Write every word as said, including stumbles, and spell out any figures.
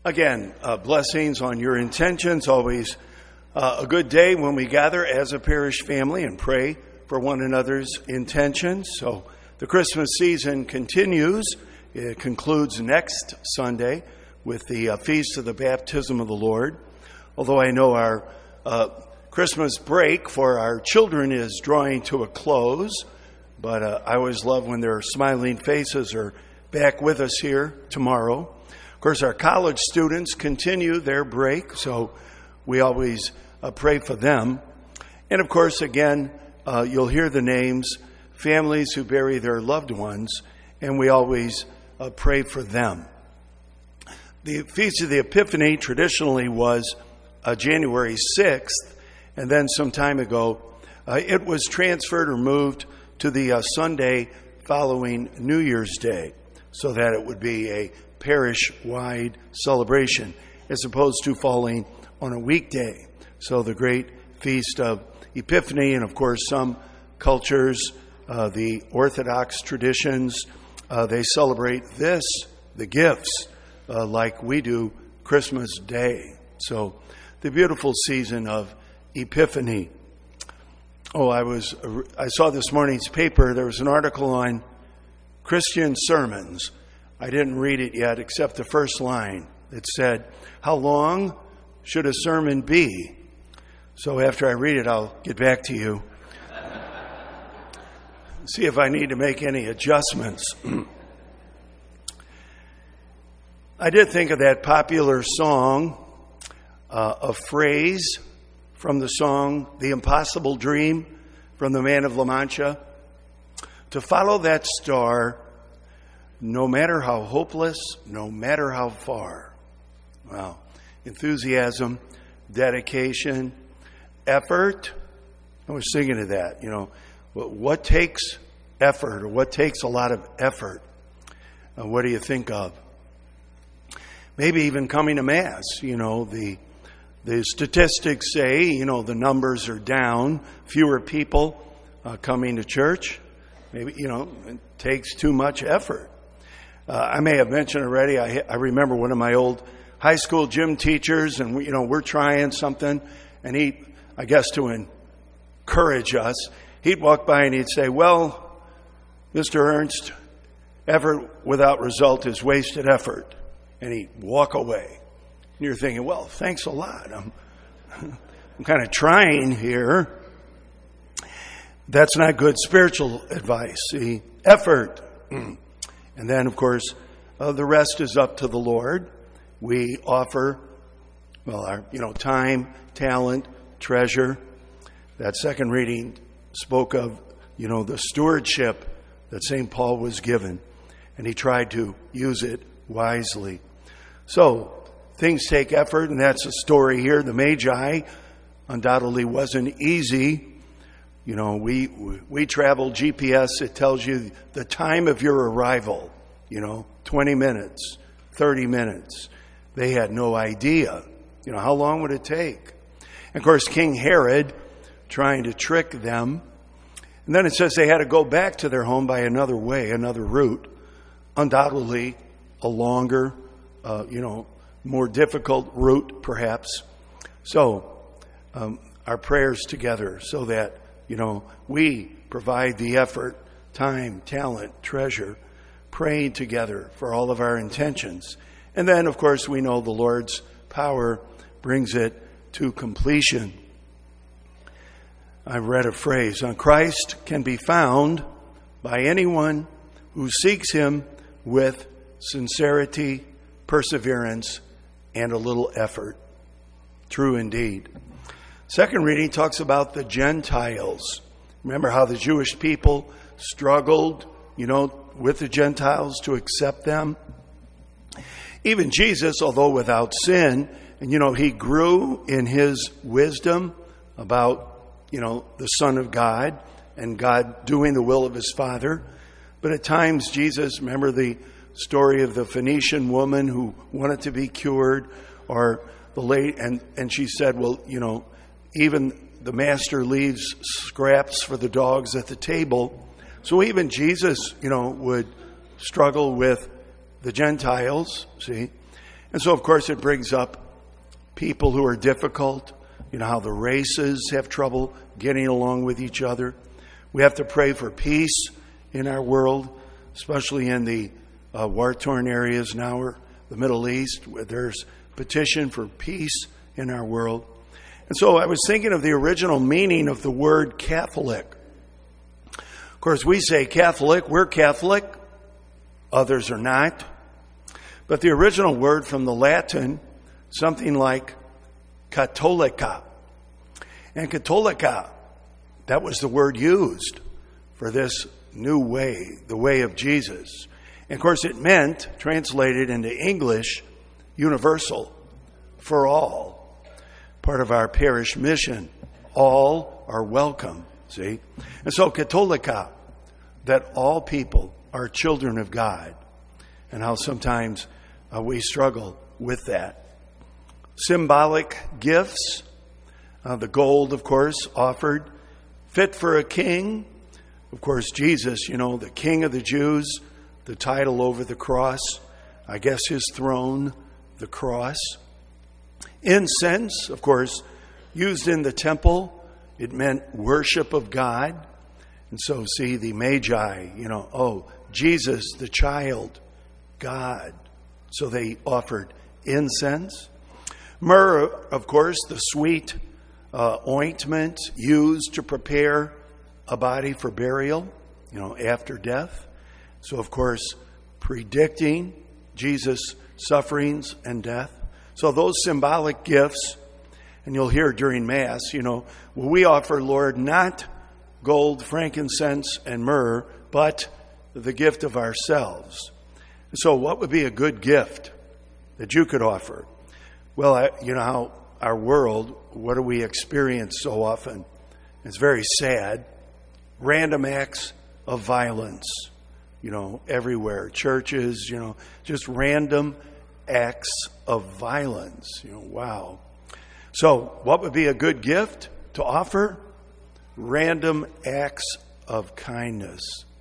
Again, uh, blessings on your intentions. Always uh, a good day when we gather as a parish family and pray for one another's intentions. So the Christmas season continues. It concludes next Sunday with the uh, Feast of the Baptism of the Lord. Although I know our uh, Christmas break for our children is drawing to a close, but uh, I always love when their smiling faces are back with us here tomorrow. Of course, our college students continue their break, so we always uh, pray for them. And of course, again, uh, you'll hear the names, families who bury their loved ones, and we always uh, pray for them. The Feast of the Epiphany traditionally was uh, January sixth, and then some time ago, uh, it was transferred or moved to the uh, Sunday following New Year's Day, so that it would be a parish-wide celebration as opposed to falling on a weekday. So the great Feast of Epiphany, and of course some cultures, uh, the Orthodox traditions, uh, they celebrate this, the gifts, uh, like we do Christmas Day. So the beautiful season of Epiphany. Oh, I was I saw this morning's paper. There was an article on Christian sermons. I didn't read it yet, except the first line. It said, "How long should a sermon be?" So after I read it, I'll get back to you. See if I need to make any adjustments. I did think of that popular song, uh, a phrase from the song, "The Impossible Dream," from the Man of La Mancha. To follow that star, no matter how hopeless, no matter how far. Wow. Enthusiasm, dedication, effort. I was thinking of that, you know. What takes effort, or what takes a lot of effort? Uh, what do you think of? Maybe even coming to Mass. You know, the the statistics say, you know, the numbers are down. Fewer people uh, coming to church. Maybe, you know, it takes too much effort. Uh, I may have mentioned already, I, I remember one of my old high school gym teachers, and, we, you know, we're trying something, and he, I guess to encourage us, he'd walk by and he'd say, "Well, Mister Ernst, effort without result is wasted effort." And he'd walk away. And you're thinking, well, thanks a lot. I'm, I'm kind of trying here. That's not good spiritual advice. See, effort. And then, of course, uh, the rest is up to the Lord. We offer, well, our, you know, time, talent, treasure. That second reading spoke of, you know, the stewardship that Saint Paul was given, and he tried to use it wisely. So, things take effort, and that's the story here. The Magi undoubtedly wasn't easy. You know, we we travel G P S, it tells you the time of your arrival, you know, twenty minutes, thirty minutes. They had no idea, you know, how long would it take? And of course, King Herod trying to trick them. And then it says they had to go back to their home by another way, another route, undoubtedly a longer, uh, you know, more difficult route perhaps. So, um, our prayers together so that, you know, we provide the effort, time, talent, treasure, praying together for all of our intentions. And then, of course, we know the Lord's power brings it to completion. I read a phrase, Christ can be found by anyone who seeks him with sincerity, perseverance, and a little effort. True indeed. Second reading talks about the Gentiles. Remember how the Jewish people struggled, you know, with the Gentiles to accept them? Even Jesus, although without sin, and, you know, he grew in his wisdom about, you know, the Son of God and God doing the will of his Father. But at times, Jesus, remember the story of the Phoenician woman who wanted to be cured, or the late, and, and she said, well, you know, even the master leaves scraps for the dogs at the table. So even Jesus, you know, would struggle with the Gentiles, see? And so, of course, it brings up people who are difficult. You know, how the races have trouble getting along with each other. We have to pray for peace in our world, especially in the uh, war-torn areas now, or the Middle East, where there's petition for peace in our world. And so I was thinking of the original meaning of the word Catholic. Of course, we say Catholic, we're Catholic, others are not. But the original word from the Latin, something like Catholica. And Catholica, that was the word used for this new way, the way of Jesus. And of course, it meant, translated into English, universal, for all. Part of our parish mission. All are welcome, see? And so Catholica, that all people are children of God. And how sometimes uh, we struggle with that. Symbolic gifts. Uh, the gold, of course, offered. Fit for a king. Of course, Jesus, you know, the King of the Jews. The title over the cross. I guess his throne, the cross. Incense, of course, used in the temple. It meant worship of God. And so, see, the Magi, you know, oh, Jesus, the child, God. So they offered incense. Myrrh, of course, the sweet uh, ointment used to prepare a body for burial, you know, after death. So, of course, predicting Jesus' sufferings and death. So those symbolic gifts, and you'll hear during Mass, you know, well, we offer, Lord, not gold, frankincense, and myrrh, but the gift of ourselves. So what would be a good gift that you could offer? Well, I, you know how our world, what do we experience so often? It's very sad. Random acts of violence, you know, everywhere. Churches, you know, just random acts of violence. You know, wow. So what would be a good gift to offer? Random acts of kindness.